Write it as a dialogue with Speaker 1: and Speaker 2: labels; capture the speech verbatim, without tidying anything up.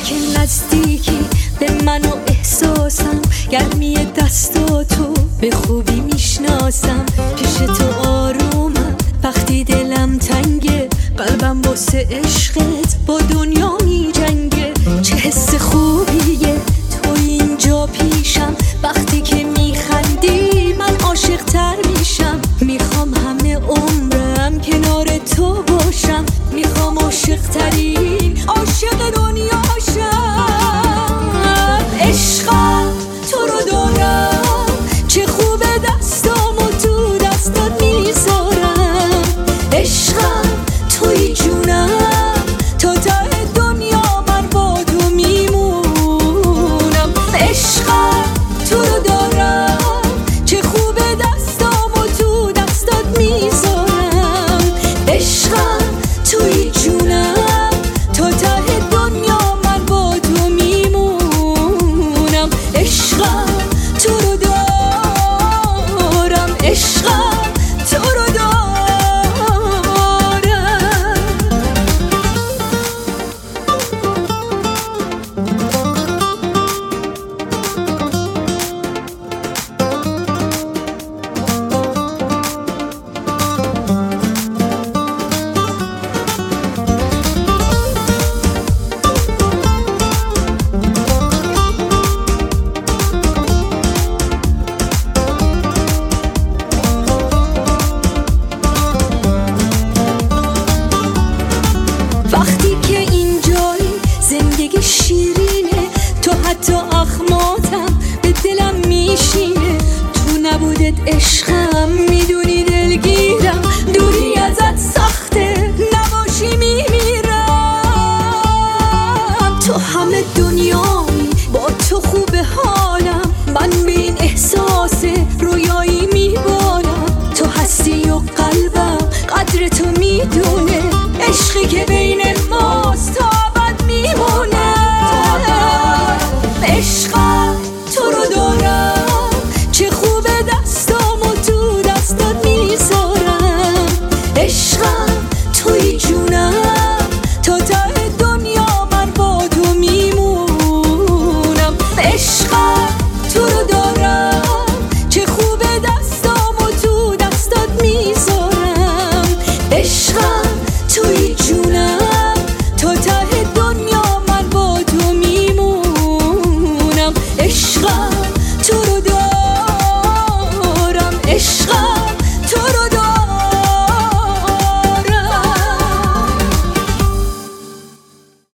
Speaker 1: که نزدیکی به من و احساسم، گرمی دستاتو به خوبی میشناسم. پیش تو آرومم وقتی دلم تنگه، قلبم واسه عشقت با دنیا میجنگه. چه حس خوبیه تو اینجا پیشم، وقتی که میخندی من عاشق تر میشم. میخوام همه عمرم کنار تو باشم، میخوام عاشق ترین عاشق